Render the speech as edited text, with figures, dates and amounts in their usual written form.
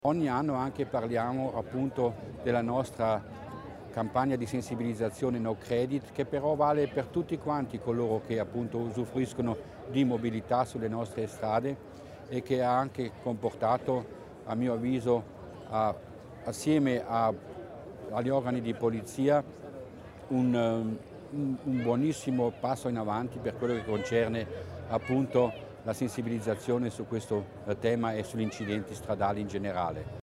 Ogni anno anche parliamo appunto della nostra campagna di sensibilizzazione No Credit, che però vale per tutti quanti coloro che appunto usufruiscono di mobilità sulle nostre strade e che ha anche comportato, a mio avviso, assieme agli organi di polizia, un buonissimo passo in avanti per quello che concerne appunto la sensibilizzazione su questo tema e sugli incidenti stradali in generale.